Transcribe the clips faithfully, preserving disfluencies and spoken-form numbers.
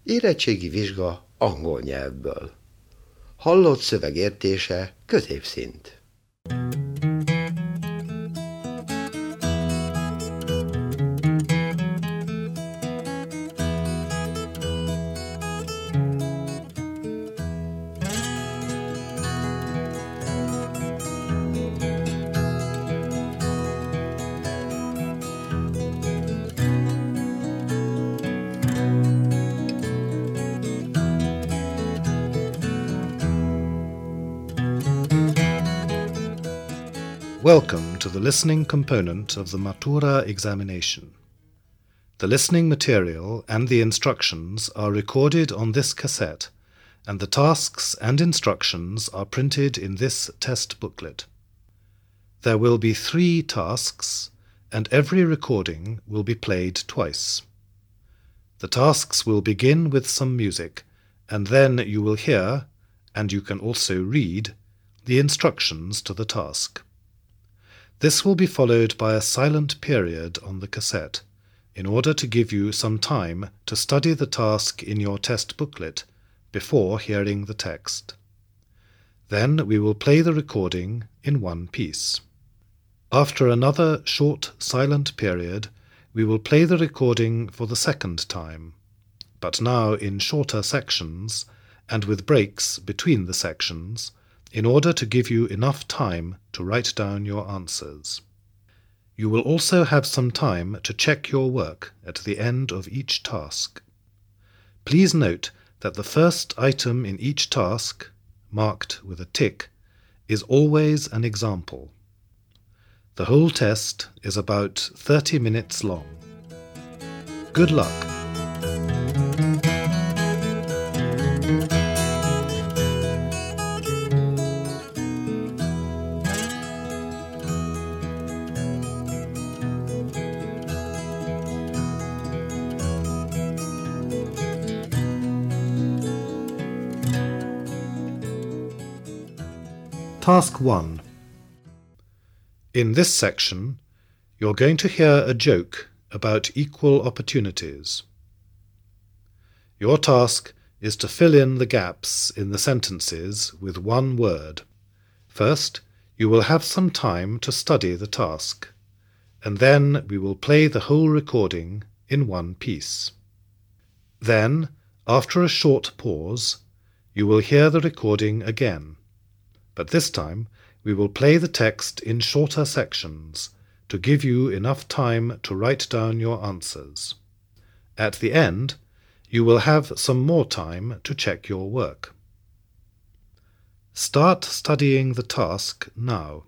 Érettségi vizsga angol nyelvből. Hallott szöveg értése középszint. Welcome to the listening component of the Matura examination. The listening material and the instructions are recorded on this cassette, and the tasks and instructions are printed in this test booklet. There will be three tasks, and every recording will be played twice. The tasks will begin with some music, and then you will hear, and you can also read, the instructions to the task. This will be followed by a silent period on the cassette, in order to give you some time to study the task in your test booklet before hearing the text. Then we will play the recording in one piece. After another short silent period, we will play the recording for the second time, but now in shorter sections and with breaks between the sections, in order to give you enough time to write down your answers. You will also have some time to check your work at the end of each task. Please note that the first item in each task, marked with a tick, is always an example. The whole test is about thirty minutes long. Good luck! Task one. In this section, you're going to hear a joke about equal opportunities. Your task is to fill in the gaps in the sentences with one word. First, you will have some time to study the task, and then we will play the whole recording in one piece. Then, after a short pause, you will hear the recording again. But this time we will play the text in shorter sections to give you enough time to write down your answers. At the end, you will have some more time to check your work. Start studying the task now.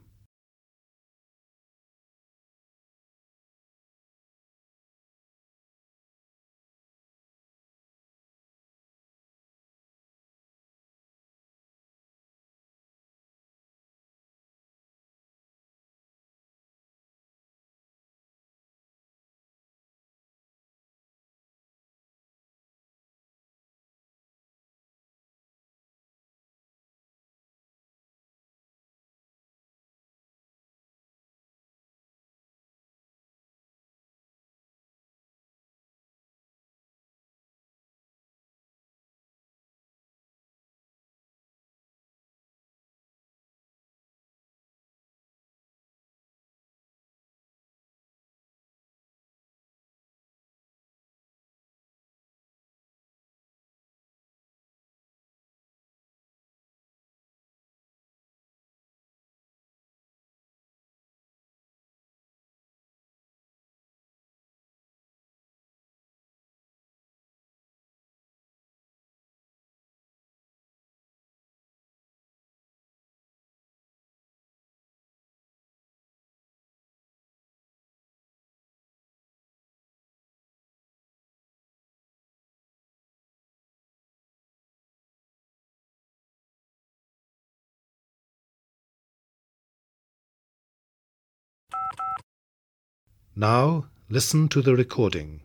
Now listen to the recording.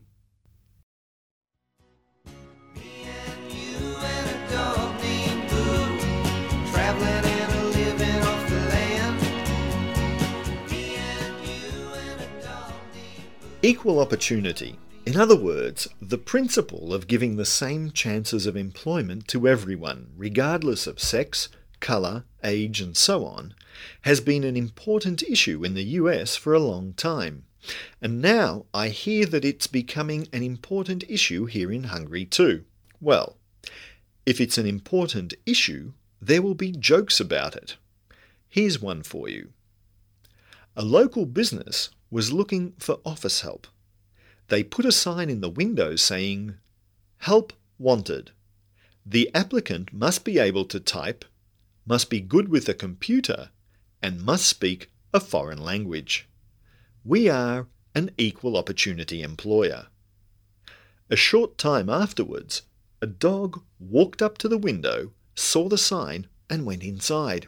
Me and you and a dog named Boo, traveling and a living off the land. Me and you and a dog named Boo. Equal opportunity In other words, the principle of giving the same chances of employment to everyone, regardless of sex, colour, age and so on, has been an important issue in the U S for a long time. And now I hear that it's becoming an important issue here in Hungary too. Well, if it's an important issue, there will be jokes about it. Here's one for you. A local business was looking for office help. They put a sign in the window saying, "Help wanted. The applicant must be able to type, must be good with a computer, and must speak a foreign language. We are an equal opportunity employer." A short time afterwards, a dog walked up to the window, saw the sign, and went inside.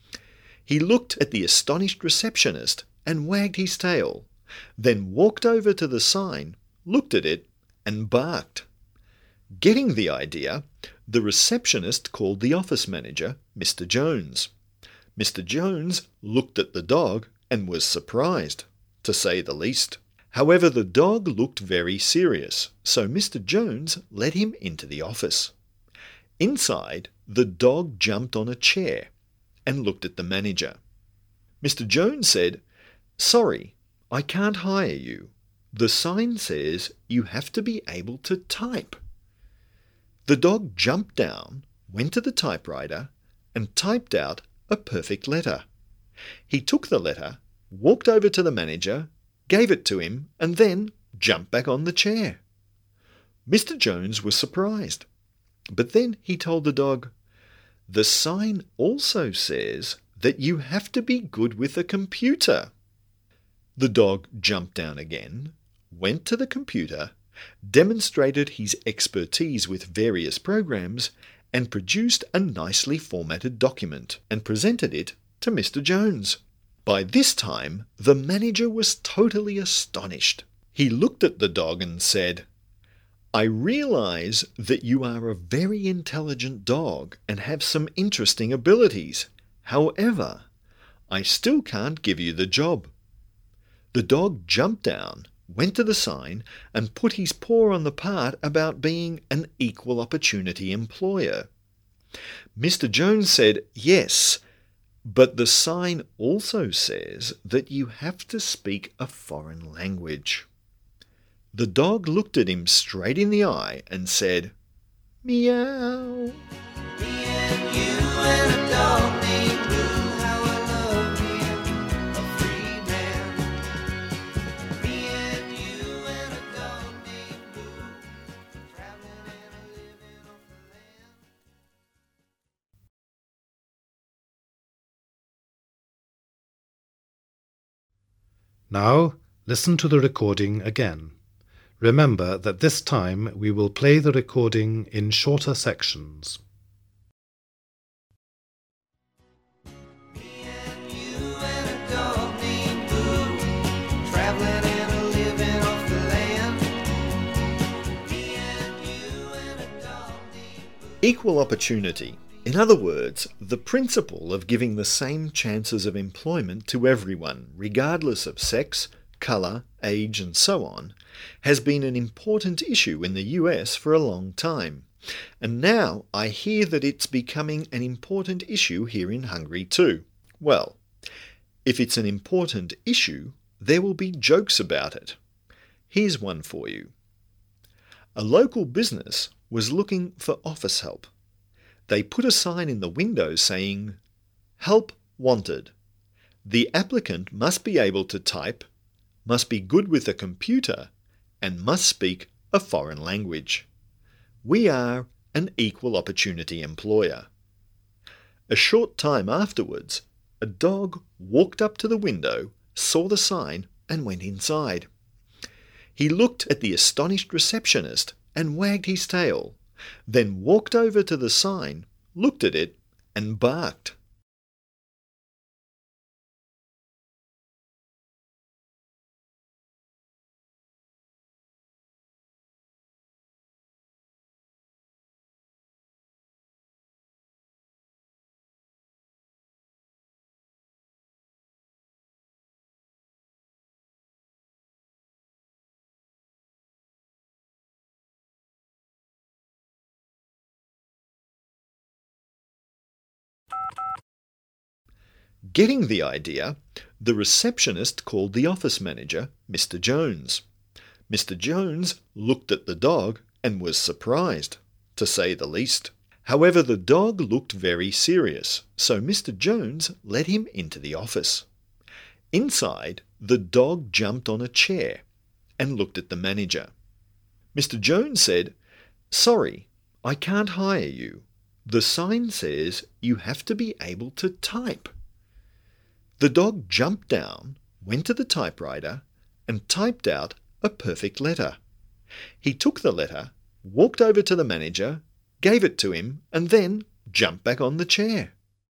He looked at the astonished receptionist and wagged his tail, then walked over to the sign, looked at it, and barked. Getting the idea, the receptionist called the office manager, Mister Jones. Mister Jones looked at the dog and was surprised, to say the least. However, the dog looked very serious, so Mister Jones led him into the office. Inside, the dog jumped on a chair and looked at the manager. Mister Jones said, "Sorry, I can't hire you. The sign says you have to be able to type." The dog jumped down, went to the typewriter, and typed out a perfect letter. He took the letter, walked over to the manager, gave it to him, and then jumped back on the chair. Mister Jones was surprised, but then he told the dog, "The sign also says that you have to be good with a computer." The dog jumped down again, went to the computer, demonstrated his expertise with various programs, and produced a nicely formatted document and presented it to Mister Jones. By this time, the manager was totally astonished. He looked at the dog and said, "I realize that you are a very intelligent dog and have some interesting abilities. However, I still can't give you the job." The dog jumped down, went to the sign, and put his paw on the part about being an equal opportunity employer. Mister Jones said, "Yes, but the sign also says that you have to speak a foreign language." The dog looked at him straight in the eye and said, "Meow." Me and you and a dog named Blue, how I love him, a free man. Me and you and a dog named Blue, traveling and a living off the land. Now, listen to the recording again. Remember that this time we will play the recording in shorter sections. Me and you and a dog named Blue, traveling and a living off the land. Me and you and a dog named Blue. Equal opportunity. In other words, the principle of giving the same chances of employment to everyone, regardless of sex, colour, age and so on, has been an important issue in the U S for a long time. And now I hear that it's becoming an important issue here in Hungary too. Well, if it's an important issue, there will be jokes about it. Here's one for you. A local business was looking for office help. They put a sign in the window saying, "Help wanted. The applicant must be able to type, must be good with a computer, and must speak a foreign language. We are an equal opportunity employer." A short time afterwards, a dog walked up to the window, saw the sign, and went inside. He looked at the astonished receptionist and wagged his tail, then walked over to the sign, looked at it, and barked. Getting the idea, the receptionist called the office manager, Mister Jones. Mister Jones looked at the dog and was surprised, to say the least. However, the dog looked very serious, so Mister Jones let him into the office. Inside, the dog jumped on a chair and looked at the manager. Mister Jones said, "Sorry, I can't hire you. The sign says you have to be able to type." The dog jumped down, went to the typewriter, and typed out a perfect letter. He took the letter, walked over to the manager, gave it to him, and then jumped back on the chair.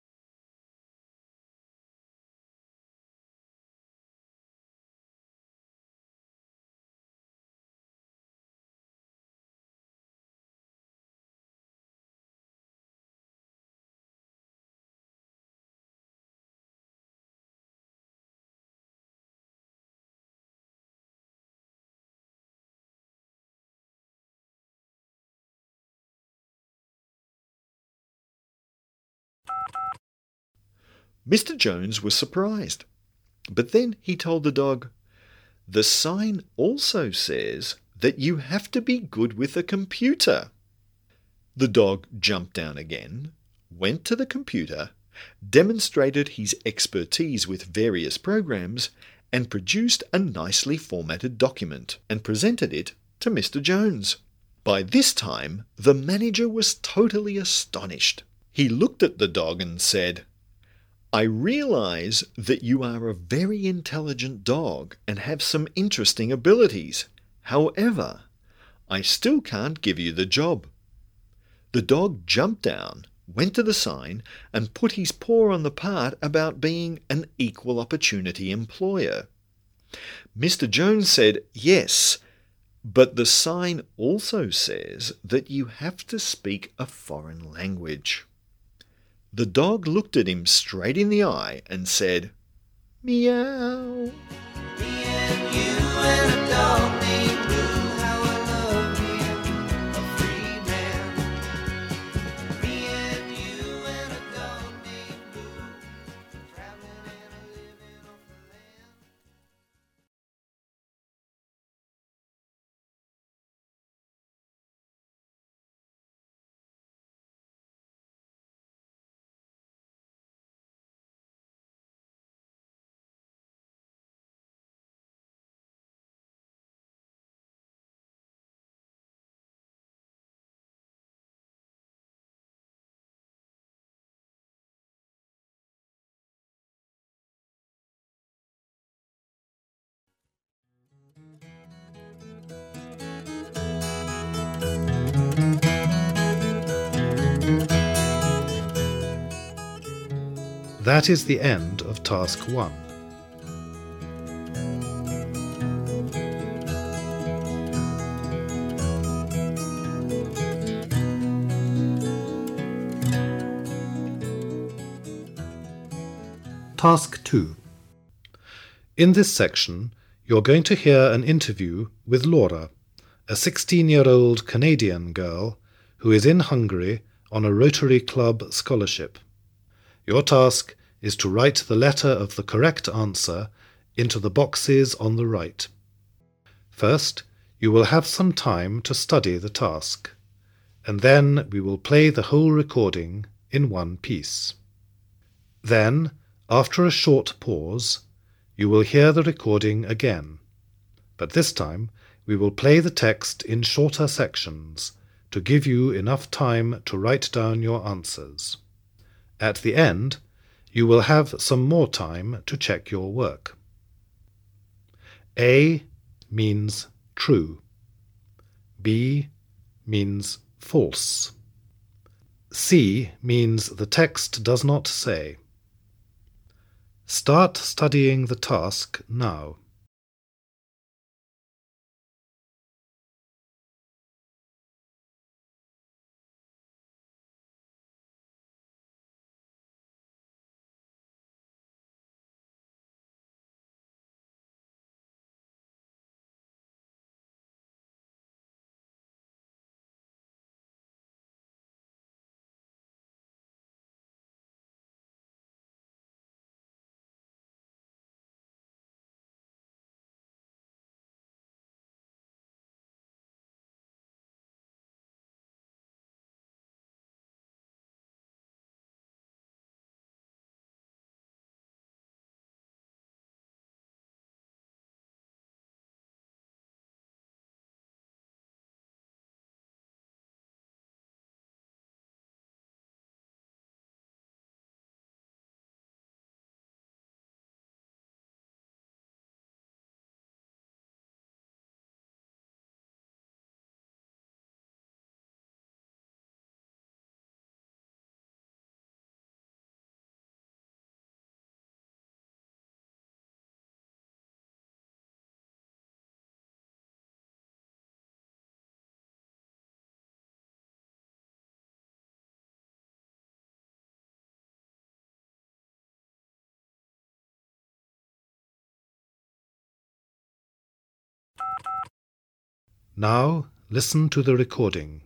Mister Jones was surprised, but then he told the dog, "The sign also says that you have to be good with a computer." The dog jumped down again, went to the computer, demonstrated his expertise with various programs, and produced a nicely formatted document and presented it to Mister Jones. By this time, the manager was totally astonished. He looked at the dog and said, "I realize that you are a very intelligent dog and have some interesting abilities. However, I still can't give you the job." The dog jumped down, went to the sign, and put his paw on the part about being an equal opportunity employer. Mister Jones said, "Yes, but the sign also says that you have to speak a foreign language." The dog looked at him straight in the eye and said, "Meow." Me and you and a dog named Blue, how I love being a free man. Me and you and a dog named Blue, traveling and a living off the land. That is the end of Task one. Task two. In this section, you're going to hear an interview with Laura, a sixteen-year-old Canadian girl who is in Hungary on a Rotary Club scholarship. Your task is to write the letter of the correct answer into the boxes on the right. First, you will have some time to study the task, and then we will play the whole recording in one piece. Then, after a short pause, you will hear the recording again, but this time we will play the text in shorter sections to give you enough time to write down your answers. At the end, you will have some more time to check your work. A means true. B means false. C means the text does not say. Start studying the task now. Now, listen to the recording.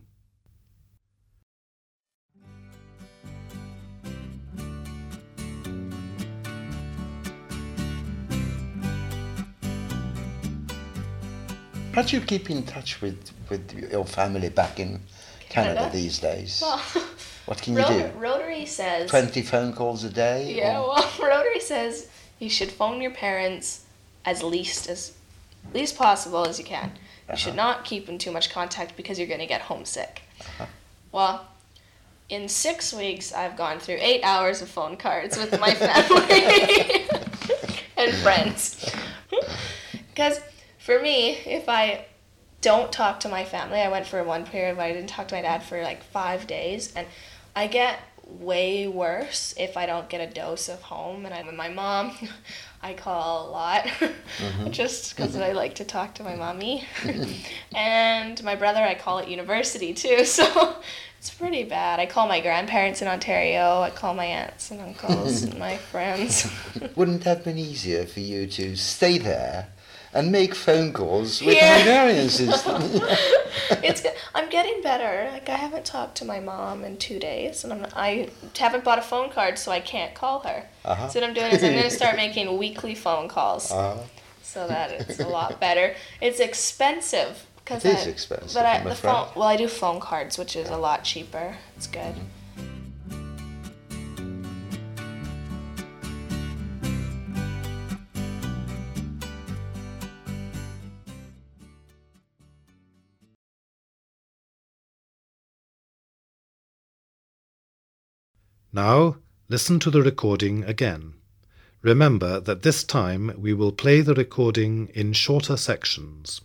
How do you keep in touch with, with your family back in Canada, Canada? these days? Well, What can you Ro- do? Rotary says. twenty phone calls a day? Yeah, or- well, Rotary says you should phone your parents as least as least possible as you can. You should Uh-huh. not keep in too much contact because you're going to get homesick. Uh-huh. Well, in six weeks, I've gone through eight hours of phone cards with my family and friends. Because for me, if I don't talk to my family, I went for one period where I didn't talk to my dad for like five days, and I get way worse if I don't get a dose of home. And I, my mom, I call a lot, Mm-hmm. just because I like to talk to my mommy. And my brother, I call at university too, so it's pretty bad. I call my grandparents in Ontario, I call my aunts and uncles and my friends. Wouldn't it have been easier for you to stay there and make phone calls with Yeah. Hungarians instead? It's good. I'm getting better. Like, I haven't talked to my mom in two days, and I'm, I haven't bought a phone card, so I can't call her. Uh-huh. So what I'm doing is I'm going to start making weekly phone calls, Uh, so that it's a lot better. It's expensive. Cause It is I, expensive, But I, I'm the afraid. phone, well, I do phone cards, which is a lot cheaper. It's good. Now, listen to the recording again. Remember that this time we will play the recording in shorter sections.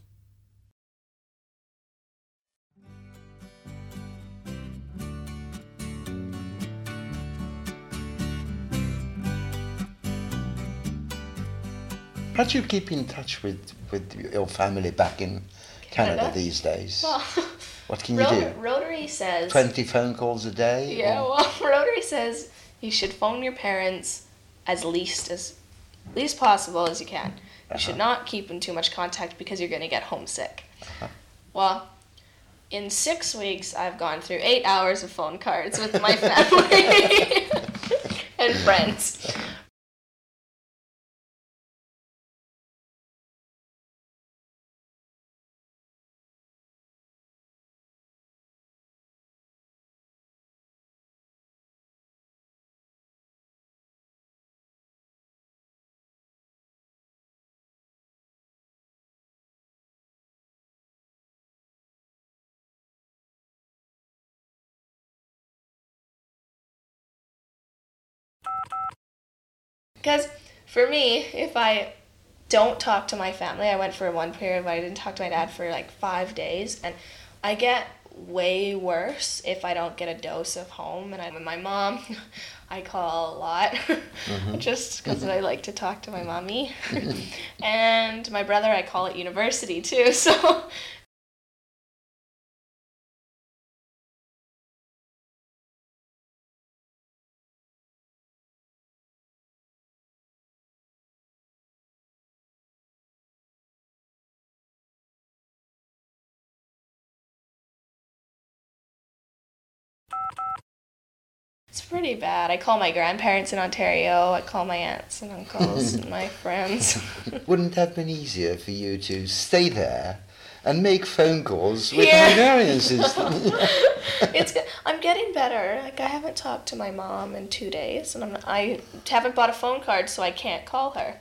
How do you keep in touch with, with your family back in Canada, Canada? these days? Well, What can you Ro- do? Rotary says. twenty phone calls a day? Yeah, or- well, Rotary says you should phone your parents as least as least possible as you can. You should Uh-huh. not keep in too much contact because you're going to get homesick. Uh-huh. Well, in six weeks, I've gone through eight hours of phone cards with my family and friends. Because for me, if I don't talk to my family, I went for one period where I didn't talk to my dad for like five days, and I get way worse if I don't get a dose of home. And I, my mom, I call a lot, just because I like to talk to my mommy. And my brother, I call at university too, so it's pretty bad. I call my grandparents in Ontario, I call my aunts and uncles and my friends. Wouldn't it have been easier for you to stay there and make phone calls with Yeah. Hungarians instead? It's good. I'm getting better. Like, I haven't talked to my mom in two days, and I'm, I haven't bought a phone card, so I can't call her.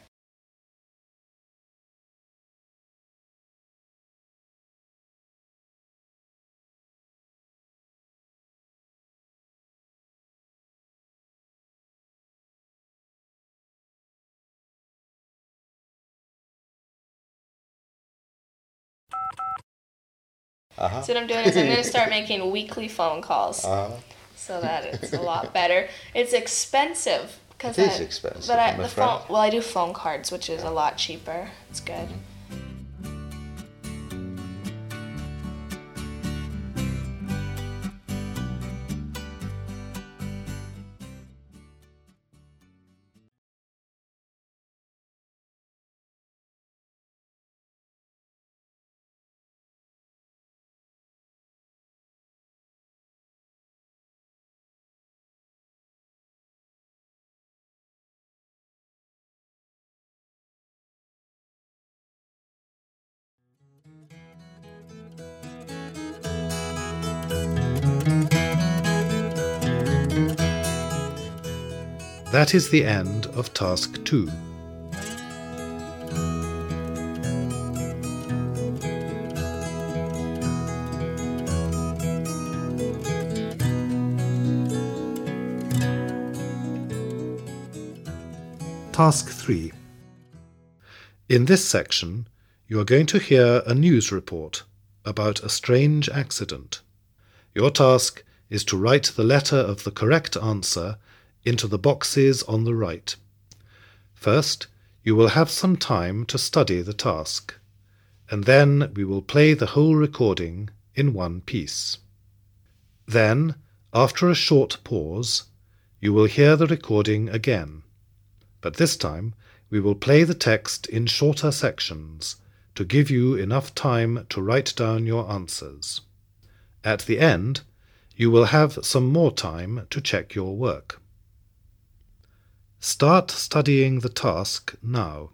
Uh-huh. So what I'm doing is I'm going to start making weekly phone calls, Uh-huh. so that it's a lot better. It's expensive. Cause It is I, expensive, But I, I'm the afraid. phone, well, I do phone cards, which is a lot cheaper. It's good. that is the end of task two. Task three. In this section, you are going to hear a news report about a strange accident. Your task is to write the letter of the correct answer into the boxes on the right. First, you will have some time to study the task, and then we will play the whole recording in one piece. Then, after a short pause, you will hear the recording again, but this time we will play the text in shorter sections to give you enough time to write down your answers. At the end, you will have some more time to check your work. Start studying the task now.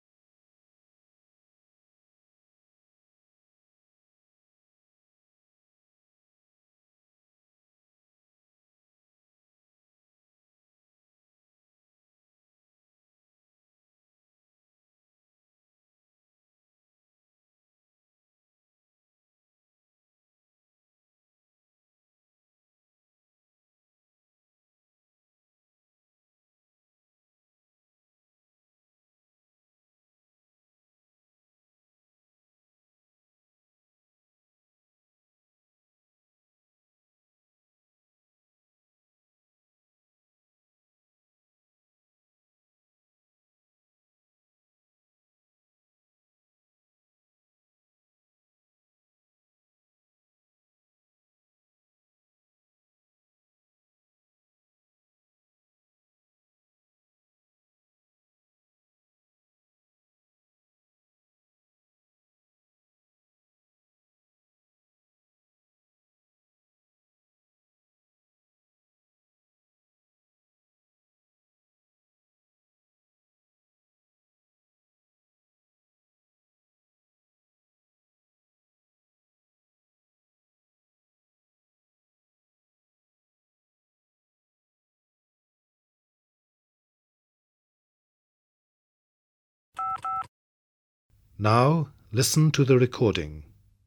Now, listen to the recording.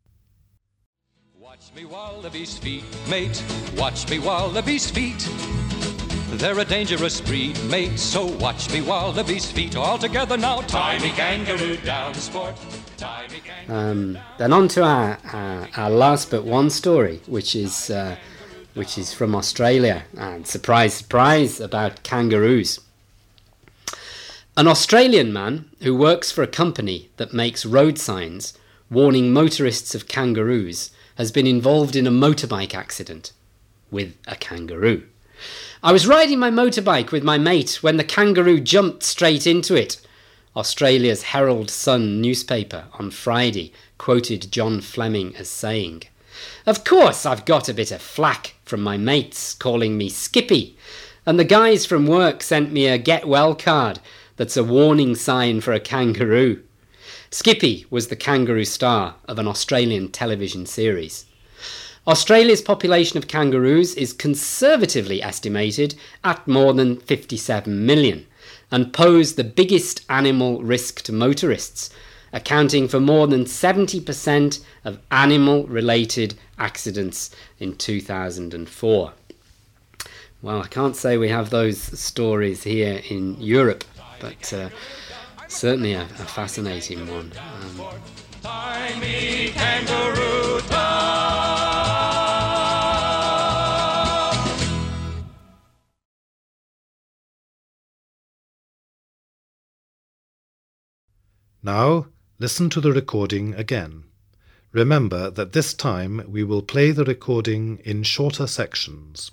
Watch me wallabies feet, mate. Watch me wallabies feet. They're a dangerous breed, mate. So watch me wallabies feet. All together now. Tie me kangaroo down, sport. Tie me kangaroo. Um, then on to our, our, our last but one story, which is uh, which is from Australia, and surprise, surprise about kangaroos. An Australian man who works for a company that makes road signs warning motorists of kangaroos has been involved in a motorbike accident with a kangaroo. I was riding my motorbike with my mate when the kangaroo jumped straight into it. Australia's Herald Sun newspaper on Friday quoted John Fleming as saying, "Of course I've got a bit of flack from my mates calling me Skippy, and the guys from work sent me a get well card that's a warning sign for a kangaroo." Skippy was the kangaroo star of an Australian television series. Australia's population of kangaroos is conservatively estimated at more than fifty-seven million and pose the biggest animal risk to motorists, accounting for more than seventy percent of animal-related accidents in two thousand four. Well, I can't say we have those stories here in Europe, but uh, certainly a, a fascinating one. Um, Tie me kangaroo down. Now, listen to the recording again. Remember that this time we will play the recording in shorter sections.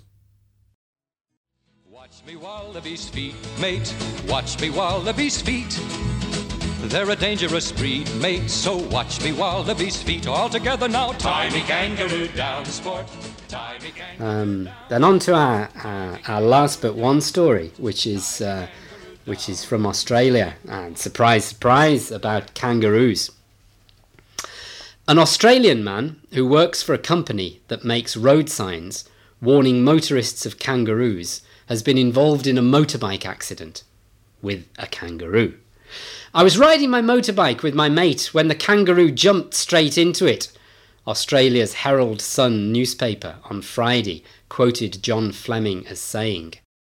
Watch me wallabies feet, mate. Watch me wallabies feet. They're a dangerous breed, mate. So watch me wallabies feet. All together now. Tie me kangaroo down, sport. Tie me kangaroo. um, then on to our, our, our last but one story, which is uh, which is from Australia, and surprise, surprise about kangaroos. An Australian man who works for a company that makes road signs warning motorists of kangaroos has been involved in a motorbike accident with a kangaroo. I was riding my motorbike with my mate when the kangaroo jumped straight into it. Australia's Herald Sun newspaper on Friday quoted John Fleming as saying,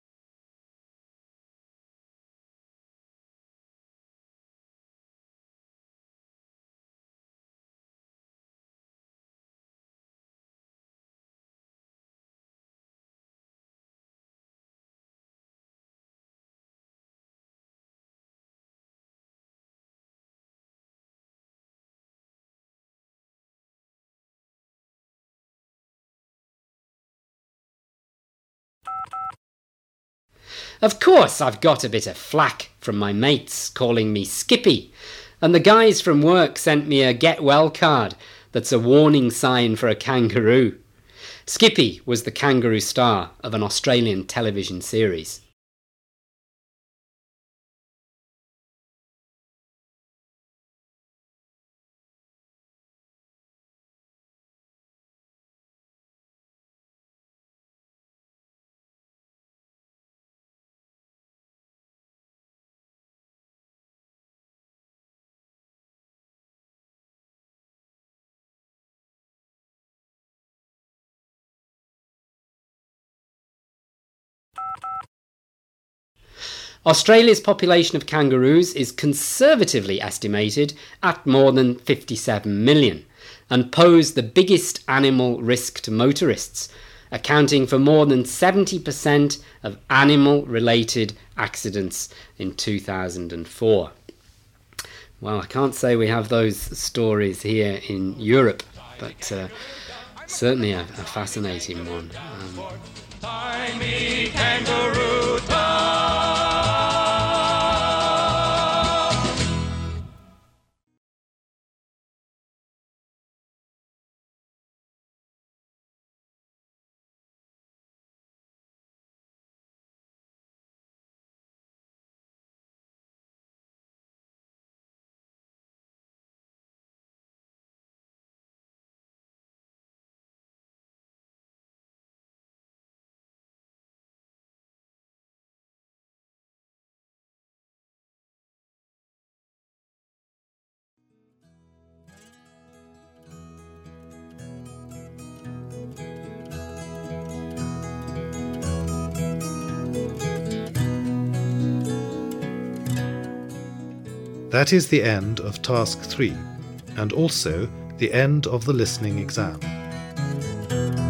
"Of course I've got a bit of flack from my mates calling me Skippy, and the guys from work sent me a get well card that's a warning sign for a kangaroo." Skippy was the kangaroo star of an Australian television series. Australia's population of kangaroos is conservatively estimated at more than fifty-seven million and pose the biggest animal risk to motorists, accounting for more than seventy percent of animal-related accidents in two thousand four. Well, I can't say we have those stories here in Europe, but uh, certainly a, a fascinating one. Um, Tiny kangaroo town. That is the end of Task three, and also the end of the listening exam.